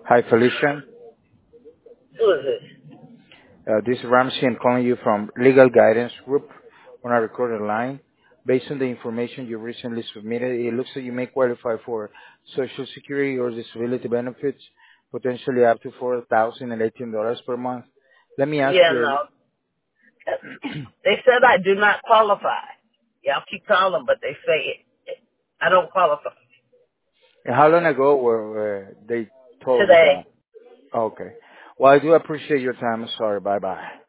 Hi, Felicia. Who is this? This is Ramsey. I'm calling you from Legal Guidance Group on a recorded line. Based on the information you recently submitted, it looks like you may qualify for Social Security or disability benefits, potentially up to $4,018 per month. Let me ask Yeah, you, no. They said I do not qualify. Y'all keep calling, but they say I don't qualify. how long ago were they told you Today. that? Okay. Well, I do appreciate your time. Sorry. Bye-bye.